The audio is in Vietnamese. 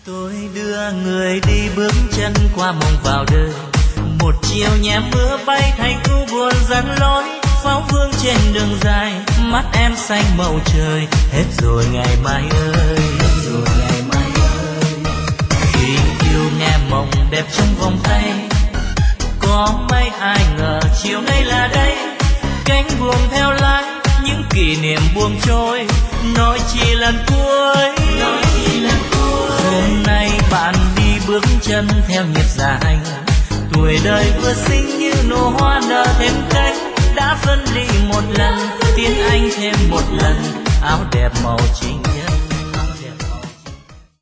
Tôi đưa người đi bước chân qua mong vào đời, một chiều nhẹ mưa bay thành u buồn dẫn lối, pháo vương trên đường dài, mắt em xanh màu trời. Hết rồi ngày mai ơi, hết rồi ngày mai ơi. Tình yêu nghe mộng đẹp trong vòng tay, có mấy ai ngờ chiều nay là đây. Cánh buồm theo lái, những kỷ niệm buông trôi, nói chỉ lần cuối, nói chỉ lần cuối. Hôm nay bạn đi bước chân theo nhịp dài, tuổi đời vừa xinh như nụ hoa nở thêm cánh. Đã phân ly một lần, tiến anh thêm một lần, áo đẹp màu chính nhân.